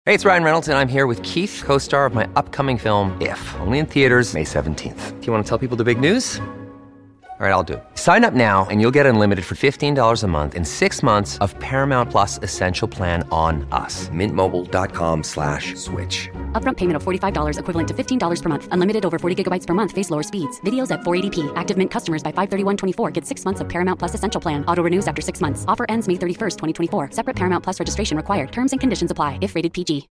Hey, it's Ryan Reynolds, and I'm here with Keith, co-star of my upcoming film, If, only in theaters May 17th. Do you want to tell people the big news? All right, I'll do it. Sign up now and you'll get unlimited for $15 a month and 6 months of Paramount Plus Essential Plan on us. MintMobile.com/switch. Upfront payment of $45 equivalent to $15 per month. Unlimited over 40 gigabytes per month. Face lower speeds. Videos at 480p. Active Mint customers by 531.24 get 6 months of Paramount Plus Essential Plan. Auto renews after 6 months. Offer ends May 31st, 2024. Separate Paramount Plus registration required. Terms and conditions apply if rated PG.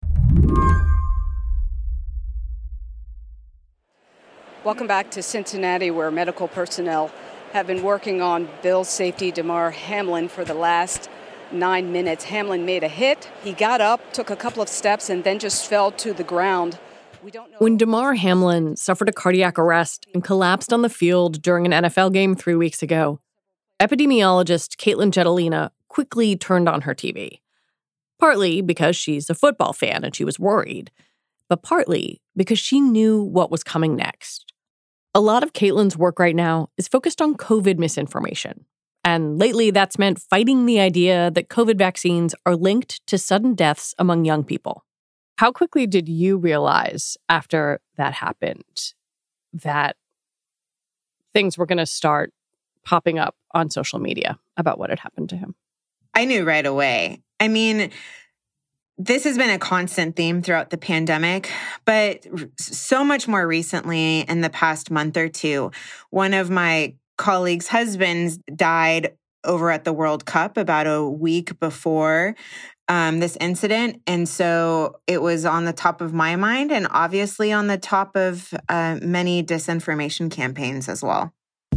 Welcome back to Cincinnati, where medical personnel have been working on Bills safety Damar Hamlin for the last 9 minutes. Hamlin made a hit. He got up, took a couple of steps, and then just fell to the ground. We don't know. When Damar Hamlin suffered a cardiac arrest and collapsed on the field during an NFL game 3 weeks ago, epidemiologist Caitlin Jetelina quickly turned on her TV. Partly because she's a football fan and she was worried, but partly because she knew what was coming next. A lot of Caitlin's work right now is focused on COVID misinformation. And lately, that's meant fighting the idea that COVID vaccines are linked to sudden deaths among young people. How quickly did you realize after that happened that things were going to start popping up on social media about what had happened to him? I knew right away. I mean, this has been a constant theme throughout the pandemic, but so much more recently in the past month or two. One of my colleagues' husbands died over at the World Cup about a week before this incident. And so it was on the top of my mind and obviously on the top of many disinformation campaigns as well.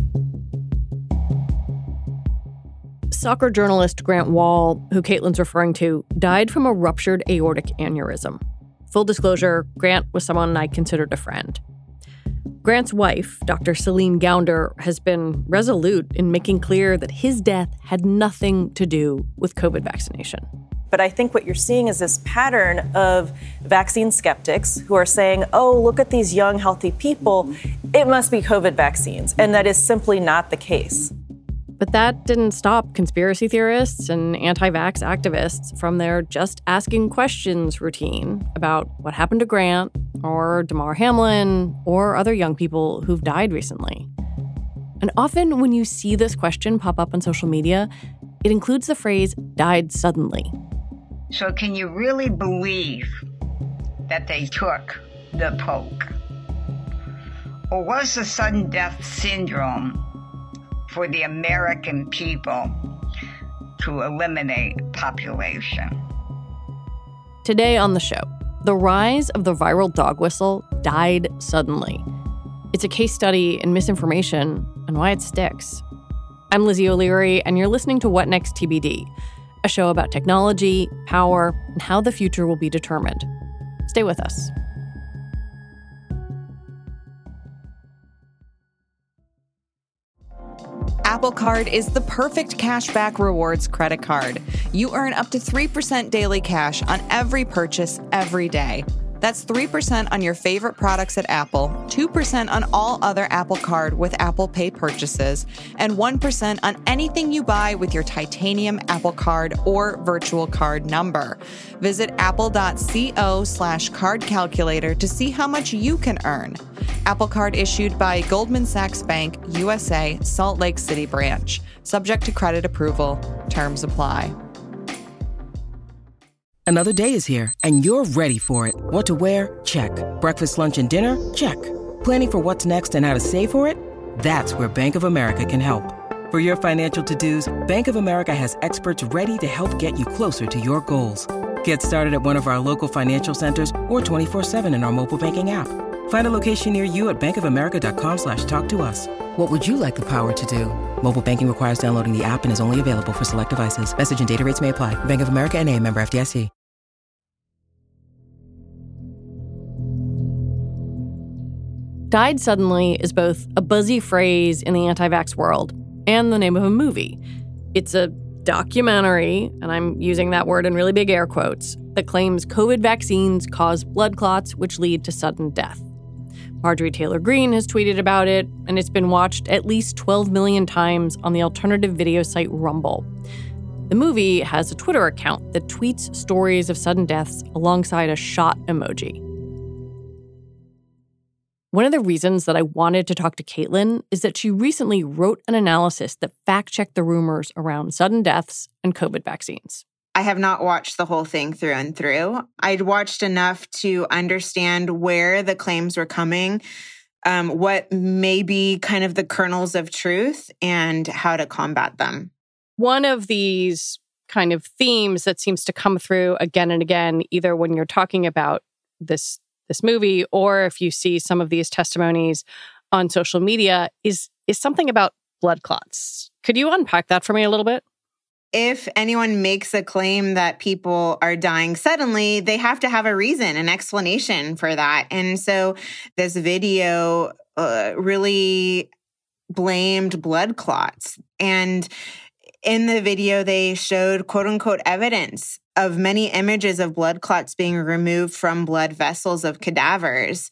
Soccer journalist Grant Wahl, who Caitlin's referring to, died from a ruptured aortic aneurysm. Full disclosure, Grant was someone I considered a friend. Grant's wife, Dr. Celine Gounder, has been resolute in making clear that his death had nothing to do with COVID vaccination. But I think what you're seeing is this pattern of vaccine skeptics who are saying, oh, look at these young, healthy people. It must be COVID vaccines. And that is simply not the case. But that didn't stop conspiracy theorists and anti-vax activists from their just asking questions routine about what happened to Grant or Damar Hamlin or other young people who've died recently. And often when you see this question pop up on social media, it includes the phrase, died suddenly. So can you really believe that they took the poke? Or was the sudden death syndrome for the American people to eliminate population? Today on the show, the rise of the viral dog whistle died suddenly. It's a case study in misinformation and why it sticks. I'm Lizzie O'Leary, and you're listening to What Next TBD, a show about technology, power, and how the future will be determined. Stay with us. Apple Card is the perfect cashback rewards credit card. You earn up to 3% daily cash on every purchase every day. That's 3% on your favorite products at Apple, 2% on all other Apple Card with Apple Pay purchases, and 1% on anything you buy with your titanium Apple Card or virtual card number. Visit apple.co/card calculator to see how much you can earn. Apple Card issued by Goldman Sachs Bank, USA, Salt Lake City branch. Subject to credit approval. Terms apply. Another day is here, and you're ready for it. What to wear? Check. Breakfast, lunch, and dinner? Check. Planning for what's next and how to save for it? That's where Bank of America can help. For your financial to-dos, Bank of America has experts ready to help get you closer to your goals. Get started at one of our local financial centers or 24/7 in our mobile banking app. Find a location near you at bankofamerica.com/talktous. What would you like the power to do? Mobile banking requires downloading the app and is only available for select devices. Message and data rates may apply. Bank of America N.A., member FDIC. Died suddenly is both a buzzy phrase in the anti-vax world and the name of a movie. It's a documentary, and I'm using that word in really big air quotes, that claims COVID vaccines cause blood clots which lead to sudden death. Marjorie Taylor Greene has tweeted about it, and it's been watched at least 12 million times on the alternative video site Rumble. The movie has a Twitter account that tweets stories of sudden deaths alongside a shot emoji. One of the reasons that I wanted to talk to Caitlin is that she recently wrote an analysis that fact-checked the rumors around sudden deaths and COVID vaccines. I have not watched the whole thing through and through. I'd watched enough to understand where the claims were coming, what may be kind of the kernels of truth, and how to combat them. One of these kind of themes that seems to come through again and again, either when you're talking about this movie or if you see some of these testimonies on social media, is something about blood clots. Could you unpack that for me a little bit? If anyone makes a claim that people are dying suddenly, they have to have a reason, an explanation for that. And so this video really blamed blood clots. And in the video, they showed quote unquote evidence of many images of blood clots being removed from blood vessels of cadavers.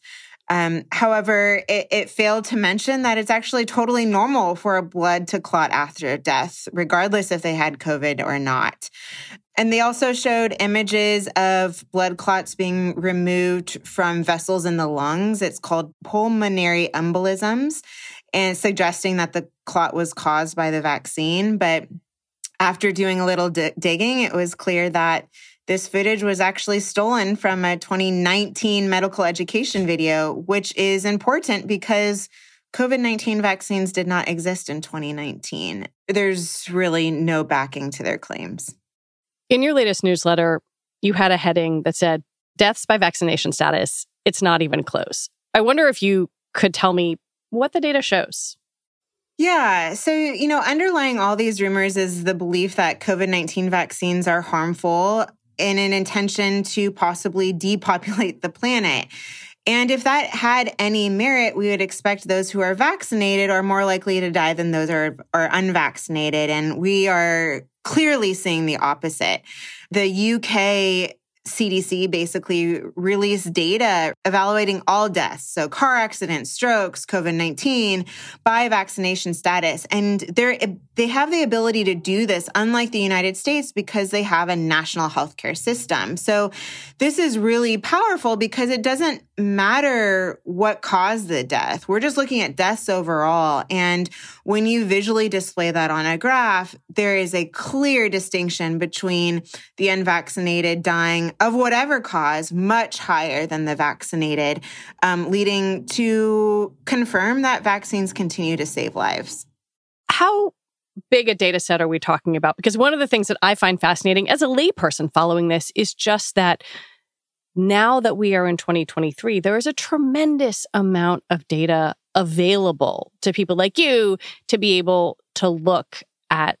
However, it failed to mention that it's actually totally normal for a blood to clot after death, regardless if they had COVID or not. And they also showed images of blood clots being removed from vessels in the lungs. It's called pulmonary embolisms, and suggesting that the clot was caused by the vaccine. But after doing a little digging, it was clear that this footage was actually stolen from a 2019 medical education video, which is important because COVID-19 vaccines did not exist in 2019. There's really no backing to their claims. In your latest newsletter, you had a heading that said, "Deaths by vaccination status, it's not even close." I wonder if you could tell me what the data shows. Yeah. So, underlying all these rumors is the belief that COVID-19 vaccines are harmful in an intention to possibly depopulate the planet. And if that had any merit, we would expect those who are vaccinated are more likely to die than those who are unvaccinated. And we are clearly seeing the opposite. The UK CDC basically released data evaluating all deaths, so car accidents, strokes, COVID-19, by vaccination status. And they have the ability to do this, unlike the United States, because they have a national healthcare system. So this is really powerful because it doesn't matter what caused the death. We're just looking at deaths overall. And when you visually display that on a graph, there is a clear distinction between the unvaccinated dying of whatever cause, much higher than the vaccinated, leading to confirm that vaccines continue to save lives. How big a data set are we talking about? Because one of the things that I find fascinating as a layperson following this is just that now that we are in 2023, there is a tremendous amount of data available to people like you to be able to look at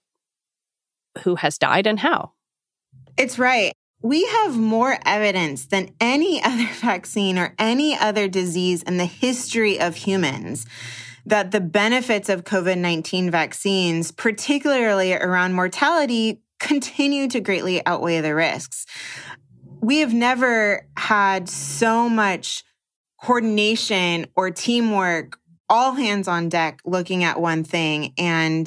who has died and how. It's right. We have more evidence than any other vaccine or any other disease in the history of humans that the benefits of COVID-19 vaccines, particularly around mortality, continue to greatly outweigh the risks. We have never had so much coordination or teamwork, all hands on deck, looking at one thing, and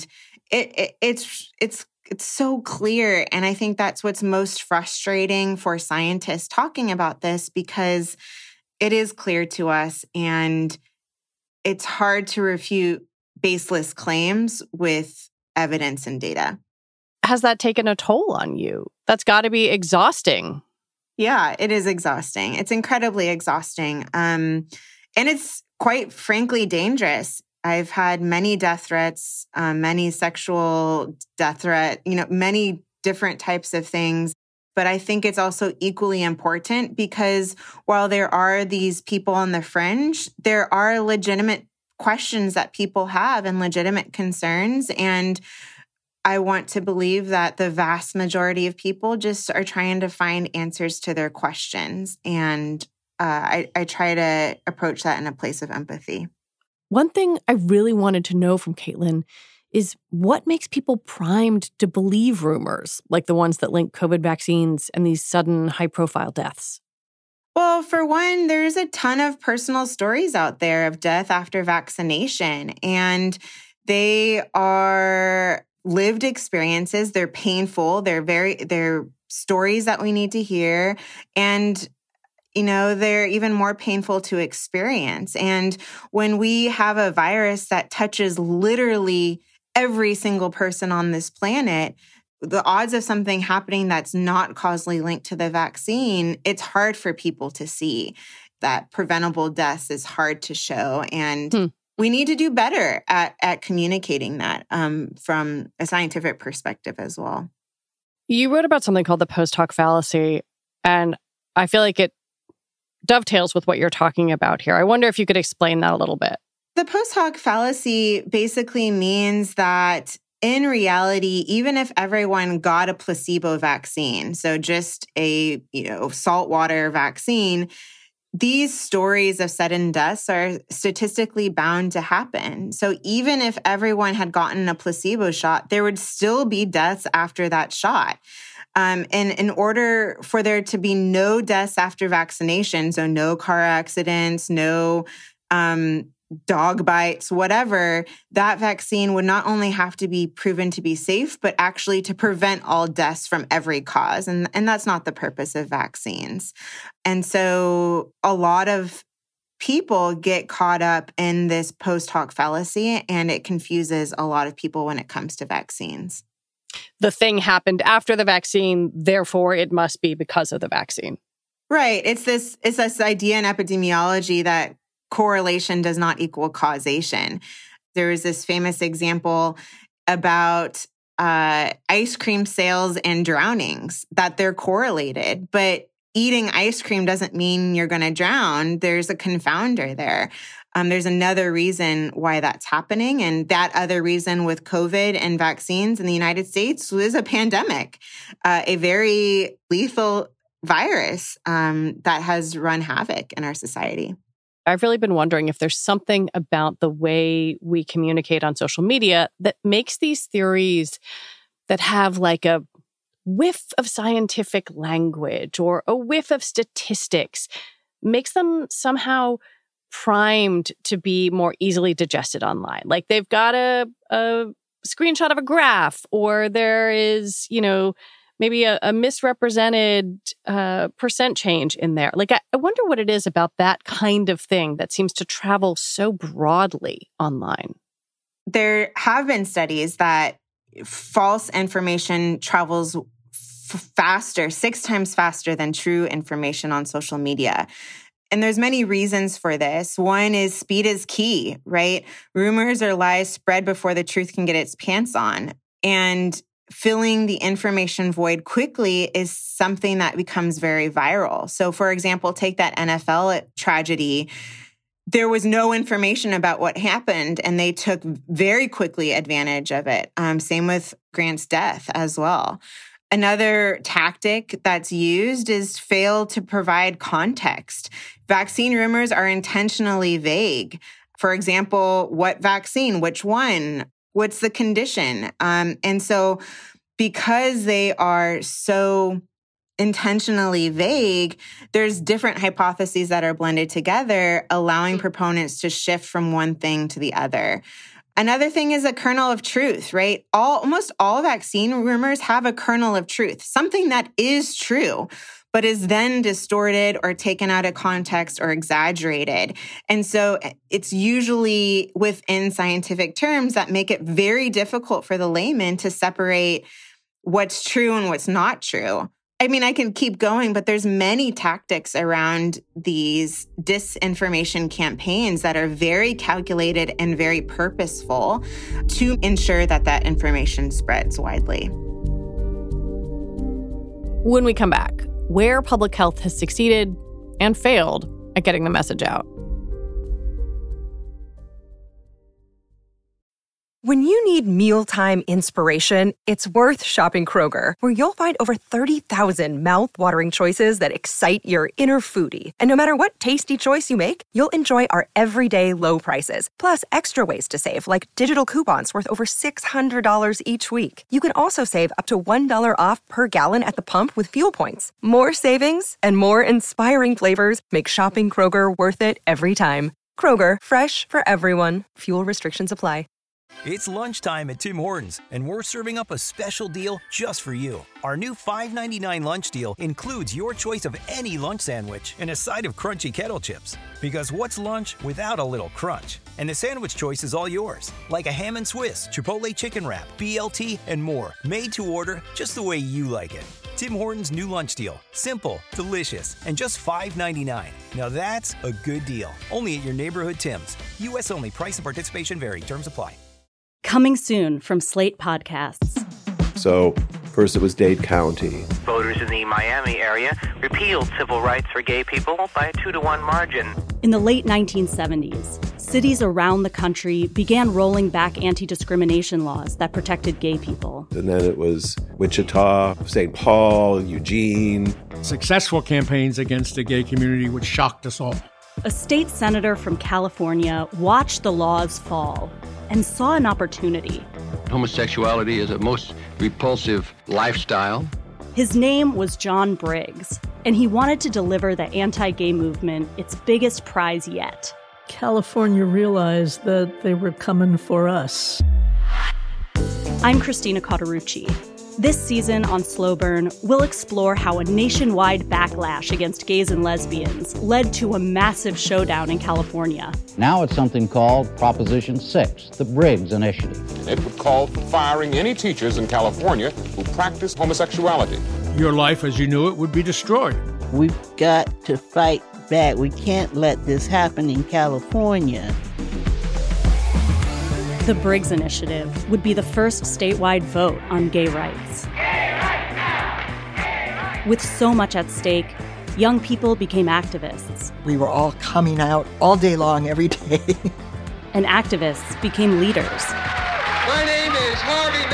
it's so clear. And I think that's what's most frustrating for scientists talking about this, because it is clear to us and it's hard to refute baseless claims with evidence and data. Has that taken a toll on you? That's got to be exhausting. Yeah, it is exhausting. It's incredibly exhausting. And it's quite frankly dangerous. I've had many death threats, many sexual death threats, many different types of things. But I think it's also equally important because while there are these people on the fringe, there are legitimate questions that people have and legitimate concerns. And I want to believe that the vast majority of people just are trying to find answers to their questions. And I try to approach that in a place of empathy. One thing I really wanted to know from Caitlin is what makes people primed to believe rumors like the ones that link COVID vaccines and these sudden high-profile deaths? Well, for one, there's a ton of personal stories out there of death after vaccination, and they are lived experiences. They're painful. They're stories that we need to hear. And they're even more painful to experience. And when we have a virus that touches literally every single person on this planet, the odds of something happening that's not causally linked to the vaccine, it's hard for people to see. That preventable deaths is hard to show. And we need to do better at communicating that from a scientific perspective as well. You wrote about something called the post hoc fallacy, and I feel like it dovetails with what you're talking about here. I wonder if you could explain that a little bit. The post hoc fallacy basically means that in reality, even if everyone got a placebo vaccine, so just a saltwater vaccine, these stories of sudden deaths are statistically bound to happen. So even if everyone had gotten a placebo shot, there would still be deaths after that shot. And in order for there to be no deaths after vaccination, so no car accidents, no dog bites, whatever, that vaccine would not only have to be proven to be safe, but actually to prevent all deaths from every cause. And that's not the purpose of vaccines. And so a lot of people get caught up in this post hoc fallacy, and it confuses a lot of people when it comes to vaccines. The thing happened after the vaccine, therefore it must be because of the vaccine. Right. It's this idea in epidemiology that correlation does not equal causation. There is this famous example about ice cream sales and drownings, that they're correlated, but eating ice cream doesn't mean you're going to drown. There's a confounder there. There's another reason why that's happening. And that other reason with COVID and vaccines in the United States was a pandemic, a very lethal virus that has run havoc in our society. I've really been wondering if there's something about the way we communicate on social media that makes these theories that have like a whiff of scientific language or a whiff of statistics, makes them somehow primed to be more easily digested online. Like they've got a screenshot of a graph, or there is, maybe a misrepresented percent change in there. Like, I wonder what it is about that kind of thing that seems to travel so broadly online. There have been studies that false information travels faster, 6 times faster than true information on social media. And there's many reasons for this. One is speed is key, right? Rumors or lies spread before the truth can get its pants on. And filling the information void quickly is something that becomes very viral. So, for example, take that NFL tragedy. There was no information about what happened, and they took very quickly advantage of it. Same with Grant's death as well. Another tactic that's used is fail to provide context. Vaccine rumors are intentionally vague. For example, what vaccine, which one, what's the condition? And so because they are so intentionally vague, there's different hypotheses that are blended together, allowing proponents to shift from one thing to the other. Another thing is a kernel of truth, right? Almost all vaccine rumors have a kernel of truth, something that is true, but is then distorted or taken out of context or exaggerated. And so it's usually within scientific terms that make it very difficult for the layman to separate what's true and what's not true. I mean, I can keep going, but there's many tactics around these disinformation campaigns that are very calculated and very purposeful to ensure that that information spreads widely. When we come back, where public health has succeeded and failed at getting the message out. When you need mealtime inspiration, it's worth shopping Kroger, where you'll find over 30,000 mouth-watering choices that excite your inner foodie. And no matter what tasty choice you make, you'll enjoy our everyday low prices, plus extra ways to save, like digital coupons worth over $600 each week. You can also save up to $1 off per gallon at the pump with fuel points. More savings and more inspiring flavors make shopping Kroger worth it every time. Kroger, fresh for everyone. Fuel restrictions apply. It's lunchtime at Tim Hortons, and we're serving up a special deal just for you. Our new $5.99 lunch deal includes your choice of any lunch sandwich and a side of crunchy kettle chips. Because what's lunch without a little crunch? And the sandwich choice is all yours, like a ham and Swiss, Chipotle chicken wrap, BLT, and more, made to order just the way you like it. Tim Hortons' new lunch deal. Simple, delicious, and just $5.99. Now that's a good deal. Only at your neighborhood Tim's. U.S. only. Price and participation vary. Terms apply. Coming soon from Slate Podcasts. So, first it was Dade County. Voters in the Miami area repealed civil rights for gay people by a 2-to-1 margin. In the late 1970s, cities around the country began rolling back anti-discrimination laws that protected gay people. And then it was Wichita, St. Paul, Eugene. Successful campaigns against the gay community, which shocked us all. A state senator from California watched the laws fall and saw an opportunity. Homosexuality is a most repulsive lifestyle. His name was John Briggs, and he wanted to deliver the anti-gay movement its biggest prize yet. California realized that they were coming for us. I'm Christina Cauterucci. This season on Slow Burn, we'll explore how a nationwide backlash against gays and lesbians led to a massive showdown in California. Now it's something called Proposition 6, the Briggs Initiative. It would call for firing any teachers in California who practice homosexuality. Your life as you knew it would be destroyed. We've got to fight back. We can't let this happen in California. The Briggs Initiative would be the first statewide vote on gay rights. Gay rights now! Gay rights! With so much at stake, young people became activists. We were all coming out all day long, every day. And activists became leaders. My name is Harvey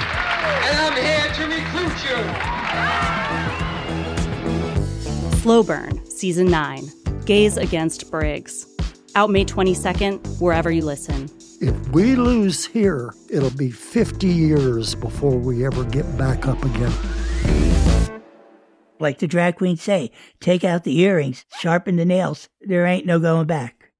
Milk, and I'm here to recruit you. Slow Burn, Season 9, Gays Against Briggs. Out May 22nd, wherever you listen. If we lose here, it'll be 50 years before we ever get back up again. Like the drag queens say, take out the earrings, sharpen the nails. There ain't no going back.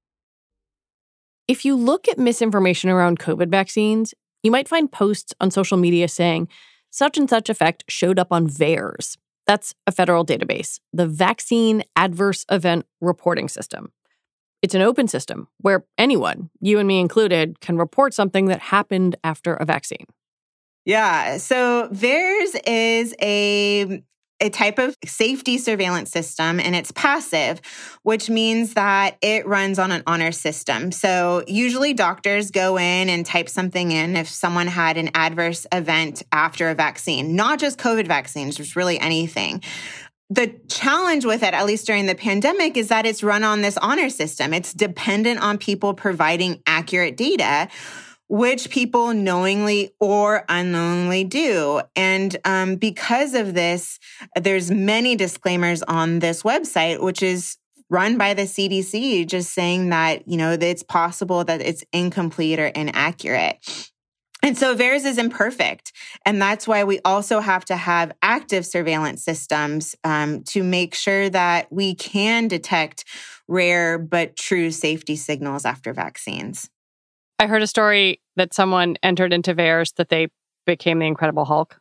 If you look at misinformation around COVID vaccines, you might find posts on social media saying such and such effect showed up on VAERS. That's a federal database, the Vaccine Adverse Event Reporting System. It's an open system where anyone, you and me included, can report something that happened after a vaccine. Yeah. So VAERS is a type of safety surveillance system, and it's passive, which means that it runs on an honor system. So usually doctors go in and type something in if someone had an adverse event after a vaccine, not just COVID vaccines, just really anything. The challenge with it, at least during the pandemic, is that it's run on this honor system. It's dependent on people providing accurate data, which people knowingly or unknowingly do. And because of this, there's many disclaimers on this website, which is run by the CDC, just saying that, that it's possible that it's incomplete or inaccurate. And so VAERS is imperfect. And that's why we also have to have active surveillance systems to make sure that we can detect rare but true safety signals after vaccines. I heard a story that someone entered into VAERS that they became the Incredible Hulk.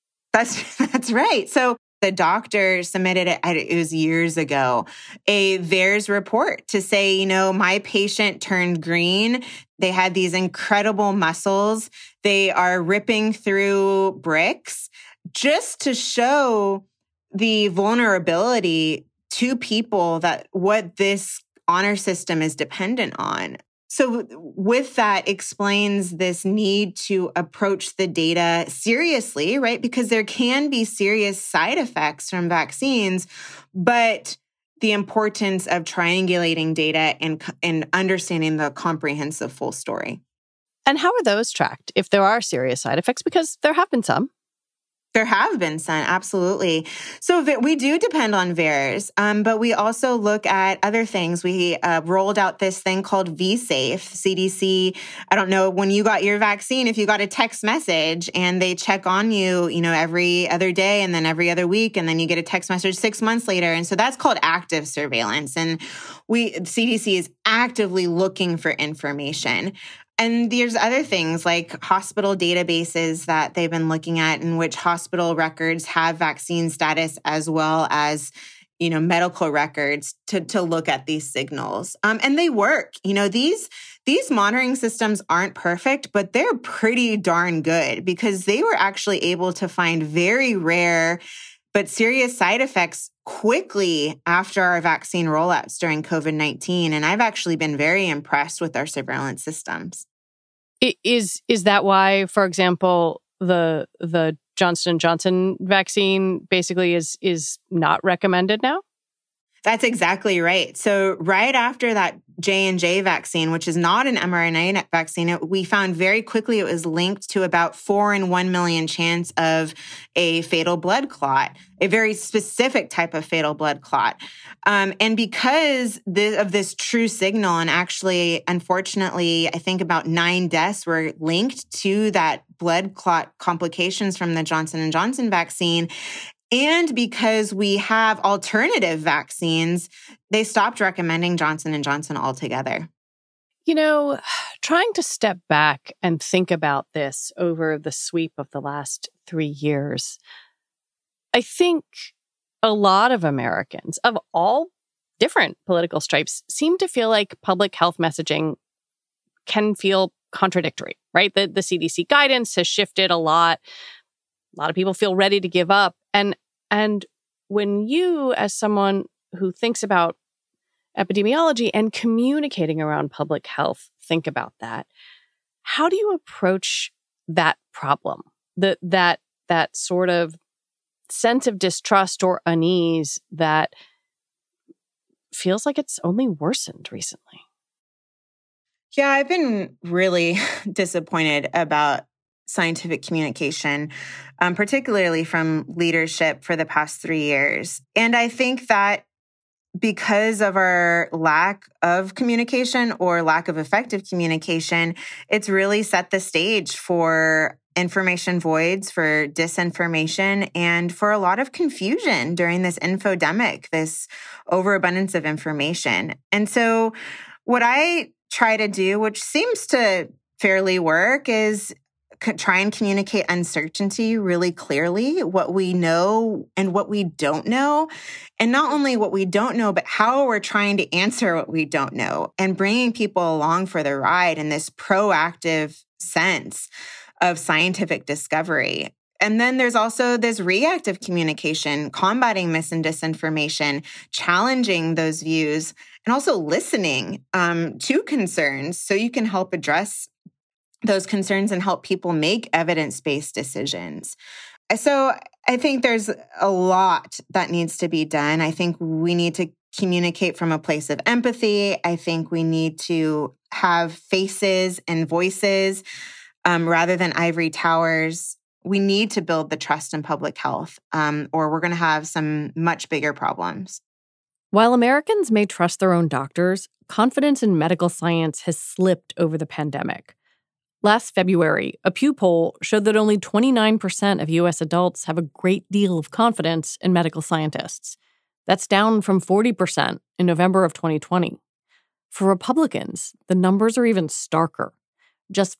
That's right. So the doctor submitted it was years ago, a VAERS report to say, my patient turned green. They had these incredible muscles. They are ripping through bricks just to show the vulnerability to people that what this honor system is dependent on. So with that explains this need to approach the data seriously, right? Because there can be serious side effects from vaccines, but the importance of triangulating data and understanding the comprehensive full story. And how are those tracked if there are serious side effects? Because there have been some. There have been some, absolutely. So we do depend on VAERS, but we also look at other things. We rolled out this thing called vSafe. CDC, I don't know, when you got your vaccine, if you got a text message and they check on you, every other day and then every other week, and then you get a text message 6 months later. And so that's called active surveillance. And CDC is actively looking for information. And there's other things like hospital databases that they've been looking at in which hospital records have vaccine status as well as, medical records to look at these signals. And they work. These monitoring systems aren't perfect, but they're pretty darn good because they were actually able to find very rare but serious side effects quickly after our vaccine rollouts during COVID-19. And I've actually been very impressed with our surveillance systems. Is that why, for example, the Johnson & Johnson vaccine basically is not recommended now? That's exactly right. So right after that J&J vaccine, which is not an mRNA vaccine, we found very quickly it was linked to about 4 in 1 million chance of a fatal blood clot, a very specific type of fatal blood clot. And because of this true signal, and actually, unfortunately, I think about 9 deaths were linked to that blood clot complications from the Johnson & Johnson vaccine. And because we have alternative vaccines, they stopped recommending Johnson & Johnson altogether. Trying to step back and think about this over the sweep of the last 3 years, I think a lot of Americans of all different political stripes seem to feel like public health messaging can feel contradictory, right? The CDC guidance has shifted a lot. A lot of people feel ready to give up. And when you, as someone who thinks about epidemiology and communicating around public health, think about that, how do you approach that problem? That sort of sense of distrust or unease that feels like it's only worsened recently. Yeah, I've been really disappointed about scientific communication, particularly from leadership for the past 3 years. And I think that because of our lack of communication or lack of effective communication, it's really set the stage for information voids, for disinformation, and for a lot of confusion during this infodemic, this overabundance of information. And so what I try to do, which seems to fairly work, is try and communicate uncertainty really clearly, what we know and what we don't know. And not only what we don't know, but how we're trying to answer what we don't know and bringing people along for the ride in this proactive sense of scientific discovery. And then there's also this reactive communication, combating mis and disinformation, challenging those views, and also listening to concerns so you can help address those concerns and help people make evidence-based decisions. So I think there's a lot that needs to be done. I think we need to communicate from a place of empathy. I think we need to have faces and voices rather than ivory towers. We need to build the trust in public health, or we're going to have some much bigger problems. While Americans may trust their own doctors, confidence in medical science has slipped over the pandemic. Last February, a Pew poll showed that only 29% of U.S. adults have a great deal of confidence in medical scientists. That's down from 40% in November of 2020. For Republicans, the numbers are even starker. Just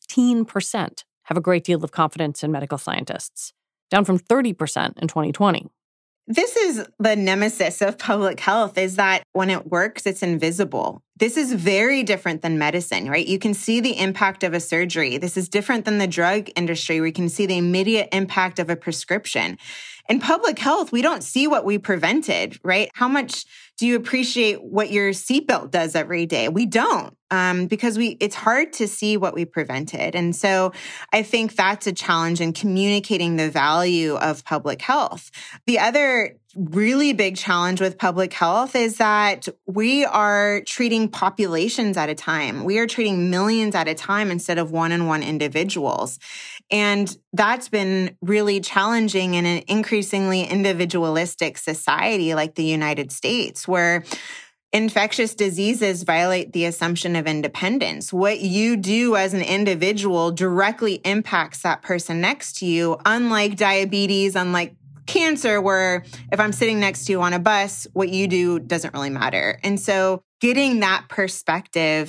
15% have a great deal of confidence in medical scientists, down from 30% in 2020. This is the nemesis of public health, is that when it works, it's invisible. This is very different than medicine, right? You can see the impact of a surgery. This is different than the drug industry, where you can see the immediate impact of a prescription. In public health, we don't see what we prevented, right? How much do you appreciate what your seatbelt does every day? We don't, because it's hard to see what we prevented. And so I think that's a challenge in communicating the value of public health. The other really big challenge with public health is that we are treating populations at a time. We are treating millions at a time instead of one-on-one individuals. And that's been really challenging in an increasingly individualistic society like the United States, where infectious diseases violate the assumption of independence. What you do as an individual directly impacts that person next to you, unlike diabetes, unlike cancer, where if I'm sitting next to you on a bus, what you do doesn't really matter. And so getting that perspective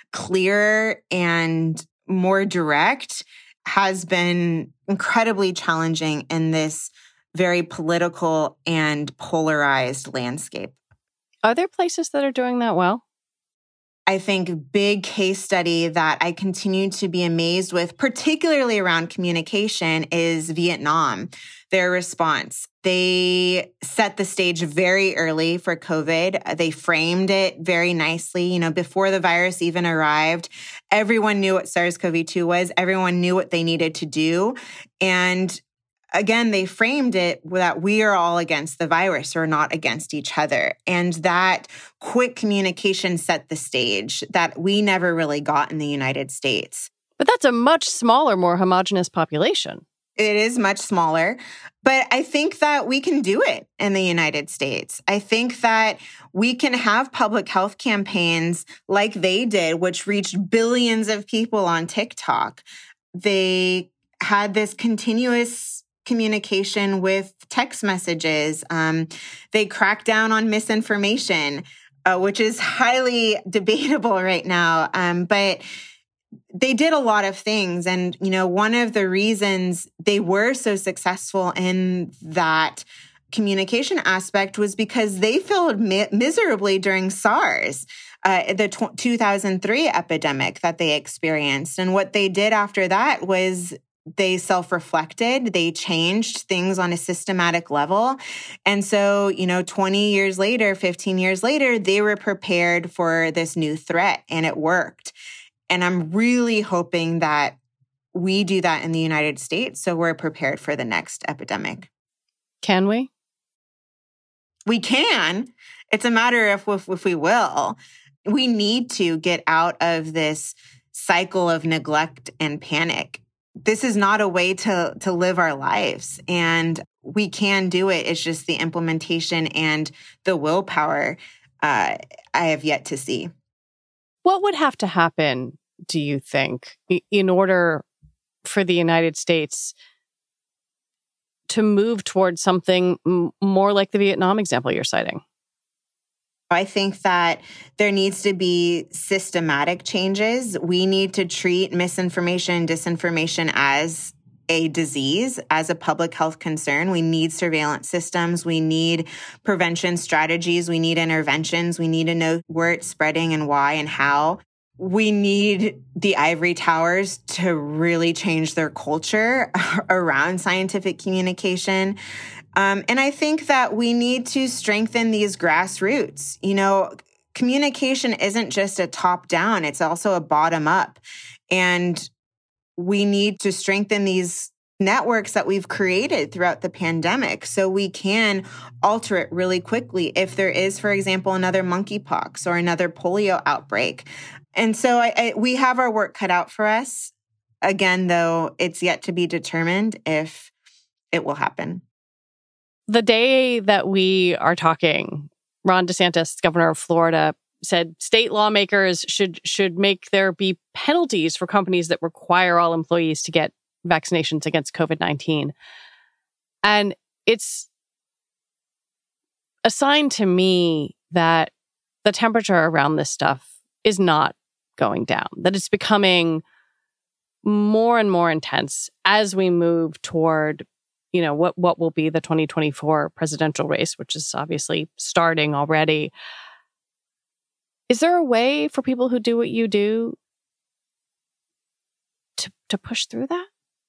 clearer and more direct has been incredibly challenging in this very political and polarized landscape. Are there places that are doing that well? I think big case study that I continue to be amazed with, particularly around communication, is Vietnam. Their response. They set the stage very early for COVID. They framed it very nicely. Before the virus even arrived, everyone knew what SARS-CoV-2 was. Everyone knew what they needed to do. And again, they framed it that we are all against the virus or not against each other. And that quick communication set the stage that we never really got in the United States. But that's a much smaller, more homogenous population. It is much smaller, but I think that we can do it in the United States. I think that we can have public health campaigns like they did, which reached billions of people on TikTok. They had this continuous communication with text messages. They cracked down on misinformation, which is highly debatable right now. But they did a lot of things. And, one of the reasons they were so successful in that communication aspect was because they failed miserably during SARS, the 2003 epidemic that they experienced. And what they did after that was they self-reflected, they changed things on a systematic level. And so, 20 years later, 15 years later, they were prepared for this new threat and it worked. And I'm really hoping that we do that in the United States so we're prepared for the next epidemic. Can we? We can. It's a matter of if we will. We need to get out of this cycle of neglect and panic. This is not a way to live our lives. And we can do it. It's just the implementation and the willpower I have yet to see. What would have to happen, do you think, in order for the United States to move towards something more like the Vietnam example you're citing? I think that there needs to be systematic changes. We need to treat misinformation, disinformation as a disease, as a public health concern. We need surveillance systems. We need prevention strategies. We need interventions. We need to know where it's spreading and why and how. We need the ivory towers to really change their culture around scientific communication. And I think that we need to strengthen these grassroots. Communication isn't just a top-down, it's also a bottom-up. And we need to strengthen these networks that we've created throughout the pandemic so we can alter it really quickly if there is, for example, another monkeypox or another polio outbreak. And so we have our work cut out for us. Again, though, it's yet to be determined if it will happen. The day that we are talking, Ron DeSantis, governor of Florida, said state lawmakers should make there be penalties for companies that require all employees to get vaccinations against COVID-19. And it's a sign to me that the temperature around this stuff is not going down, that it's becoming more and more intense as we move toward, what will be the 2024 presidential race, which is obviously starting already. Is there a way for people who do what you do to push through that?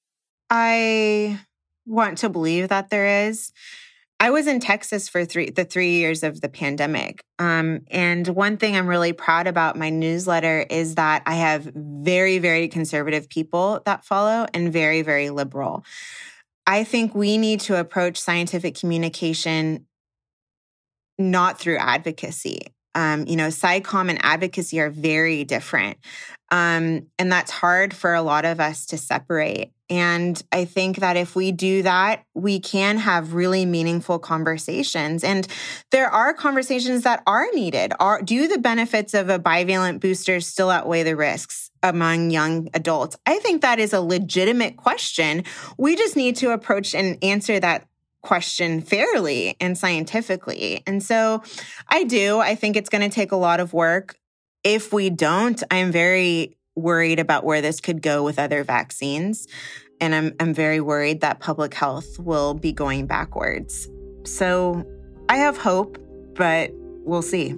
I want to believe that there is. I was in Texas for the 3 years of the pandemic. And one thing I'm really proud about my newsletter is that I have very, very conservative people that follow and very, very liberal. I think we need to approach scientific communication not through advocacy. SciComm and advocacy are very different. And that's hard for a lot of us to separate. And I think that if we do that, we can have really meaningful conversations. And there are conversations that are needed. Do the benefits of a bivalent booster still outweigh the risks among young adults? I think that is a legitimate question. We just need to approach and answer that question fairly and scientifically. And so I think it's going to take a lot of work. if we don't, I'm very worried about where this could go with other vaccines. And I'm very worried that public health will be going backwards. So I have hope, but we'll see.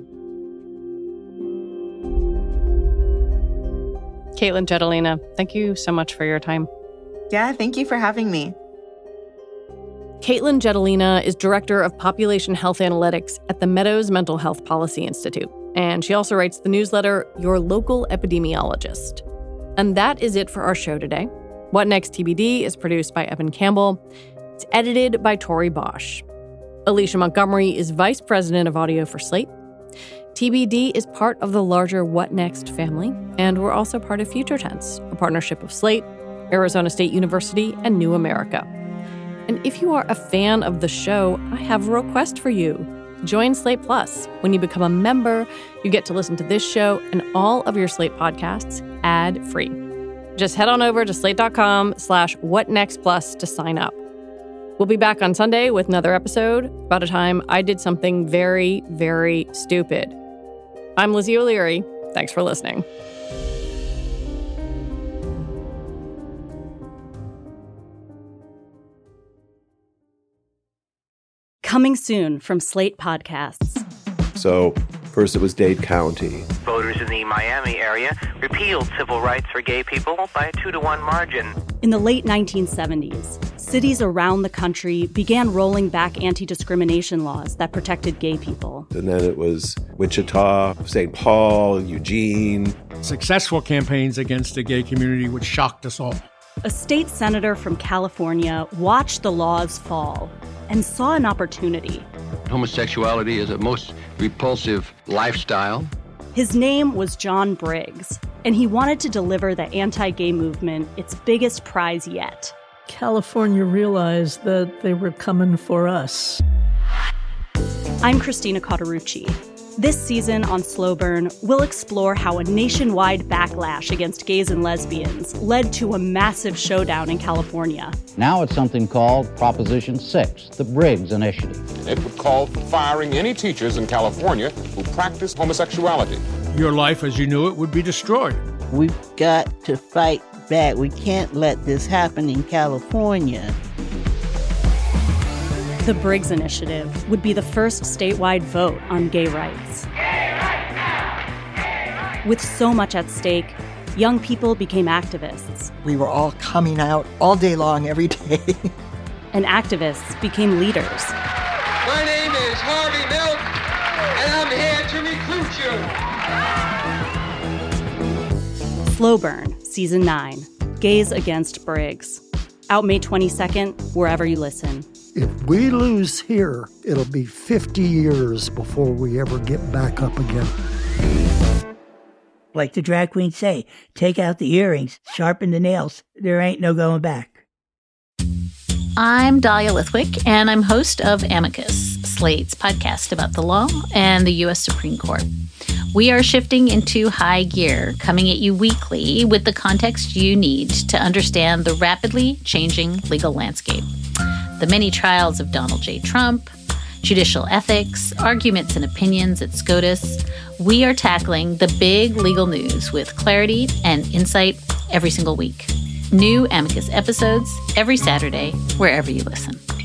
Caitlin Jetelina, thank you so much for your time. Yeah, thank you for having me. Caitlin Jetelina is Director of Population Health Analytics at the Meadows Mental Health Policy Institute, and she also writes the newsletter, Your Local Epidemiologist. And that is it for our show today. What Next TBD is produced by Evan Campbell. It's edited by Tori Bosch. Alicia Montgomery is Vice President of Audio for Slate. TBD is part of the larger What Next family, and we're also part of Future Tense, a partnership of Slate, Arizona State University, and New America. And if you are a fan of the show, I have a request for you. Join Slate Plus. When you become a member, you get to listen to this show and all of your Slate podcasts ad-free. Just head on over to slate.com/whatnextplus to sign up. We'll be back on Sunday with another episode about a time I did something very, very stupid. I'm Lizzie O'Leary. Thanks for listening. Coming soon from Slate Podcasts. So first it was Dade County. Voters in the Miami area repealed civil rights for gay people by a 2-to-1 margin. In the late 1970s, cities around the country began rolling back anti-discrimination laws that protected gay people. And then it was Wichita, St. Paul, Eugene. Successful campaigns against the gay community, which shocked us all. A state senator from California watched the laws fall and saw an opportunity. Homosexuality is a most repulsive lifestyle. His name was John Briggs, and he wanted to deliver the anti-gay movement its biggest prize yet. California realized that they were coming for us. I'm Christina Cauterucci. This season on Slow Burn, we'll explore how a nationwide backlash against gays and lesbians led to a massive showdown in California. Now it's something called Proposition 6, the Briggs Initiative. It would call for firing any teachers in California who practice homosexuality. Your life as you knew it would be destroyed. We've got to fight back. We can't let this happen in California. The Briggs Initiative would be the first statewide vote on gay rights. Gay rights now! Gay rights! With so much at stake, young people became activists. We were all coming out all day long, every day. And activists became leaders. My name is Harvey Milk, and I'm here to recruit you. Slow Burn, Season 9, Gays Against Briggs. Out May 22nd, wherever you listen. If we lose here, it'll be 50 years before we ever get back up again. Like the drag queens say, take out the earrings, sharpen the nails. There ain't no going back. I'm Dahlia Lithwick, and I'm host of Amicus, Slate's podcast about the law and the U.S. Supreme Court. We are shifting into high gear, coming at you weekly with the context you need to understand the rapidly changing legal landscape. The many trials of Donald J. Trump, judicial ethics, arguments and opinions at SCOTUS. We are tackling the big legal news with clarity and insight every single week. New Amicus episodes every Saturday, wherever you listen.